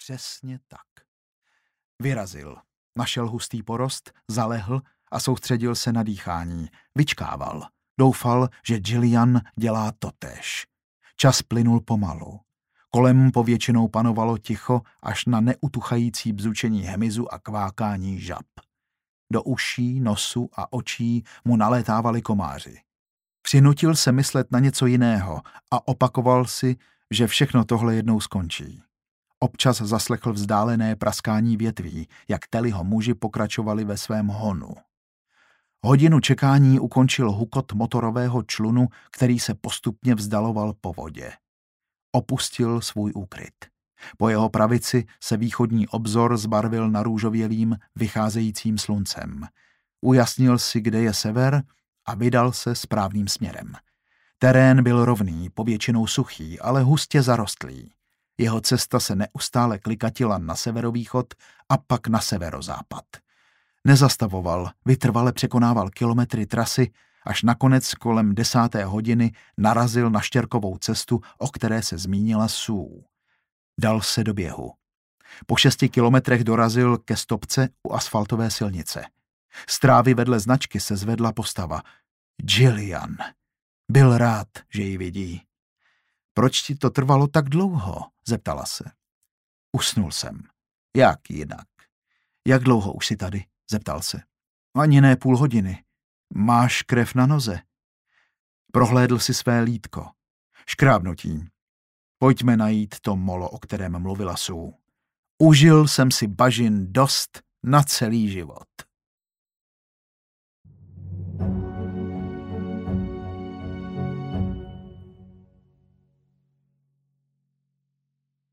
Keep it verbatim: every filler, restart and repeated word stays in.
Přesně tak. Vyrazil. Našel hustý porost, zalehl a soustředil se na dýchání. Vyčkával. Doufal, že Gillian dělá totéž. Čas plynul pomalu. Kolem povětšinou panovalo ticho až na neutuchající bzučení hmyzu a kvákání žab. Do uší, nosu a očí mu nalétávali komáři. Přinutil se myslet na něco jiného a opakoval si, že všechno tohle jednou skončí. Občas zaslechl vzdálené praskání větví, jak Tellyho muži pokračovali ve svém honu. Hodinu čekání ukončil hukot motorového člunu, který se postupně vzdaloval po vodě. Opustil svůj úkryt. Po jeho pravici se východní obzor zbarvil narůžovělým, vycházejícím sluncem. Ujasnil si, kde je sever, a vydal se správným směrem. Terén byl rovný, povětšinou suchý, ale hustě zarostlý. Jeho cesta se neustále klikatila na severovýchod a pak na severozápad. Nezastavoval, vytrvale překonával kilometry trasy, až nakonec kolem desáté hodiny narazil na štěrkovou cestu, o které se zmínila Sue. Dal se do běhu. Po šesti kilometrech dorazil ke stopce u asfaltové silnice. Z trávy vedle značky se zvedla postava. Gillian. Byl rád, že ji vidí. Proč ti to trvalo tak dlouho? Zeptala se. Usnul jsem. Jak jinak? Jak dlouho už jsi tady? Zeptal se. Ani ne půl hodiny. Máš krev na noze. Prohlédl si své lítko. Škrábnutí. Pojďme najít to molo, o kterém mluvila Sue. Užil jsem si bažin dost na celý život.